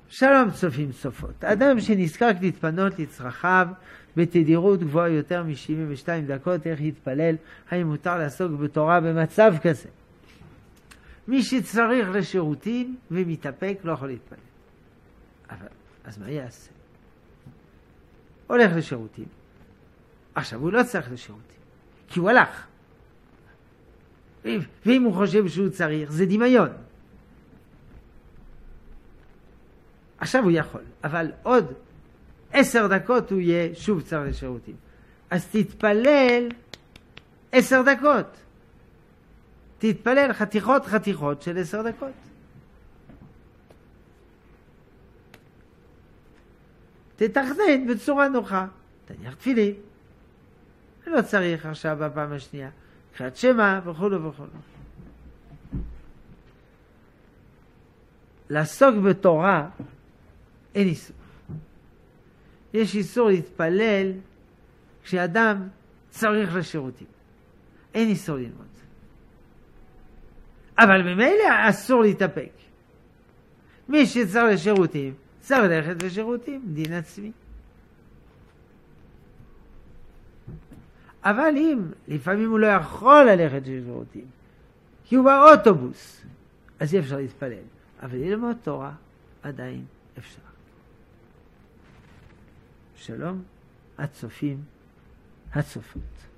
שלום צופים צופות. אדם שנזקק להתפנות לצרכיו בתדירות גבוהה יותר מ-72 דקות, איך יתפלל? האם מותר לעסוק בתורה במצב כזה? מי שצריך לשירותים ומתאפק לא יכול להתפלל. אבל, אז מה יעשה? הולך לשירותים. עכשיו הוא לא צריך לשירותים, כי הוא הלך. ואם הוא חושב שהוא צריך, זה דמיון. עכשיו הוא יכול, אבל עוד 10 דקות הוא יהיה שוב צריך לשירותים. אז תתפלל 10 דקות. תתפלל חתיכות של 10 דקות. תתכנן בצורה נוחה. תניח תפילין. לא צריך עכשיו בפעם השנייה. קריאת שמע וכו' וכו'. לעסוק בתורה אין איסור. יש איסור להתפלל כשאדם צריך לשירותים. אין איסור ללמוד. אבל ממילא אסור להתאפק. מי שצריך לשירותים, צריך ללכת לשירותים, דין עצמי. אבל אם לפעמים הוא לא יכול ללכת לשירותים, כי הוא באוטובוס, אז אי אפשר להתפלל. אבל ללמוד תורה עדיין אפשר. שלום, הצופים, הצופות.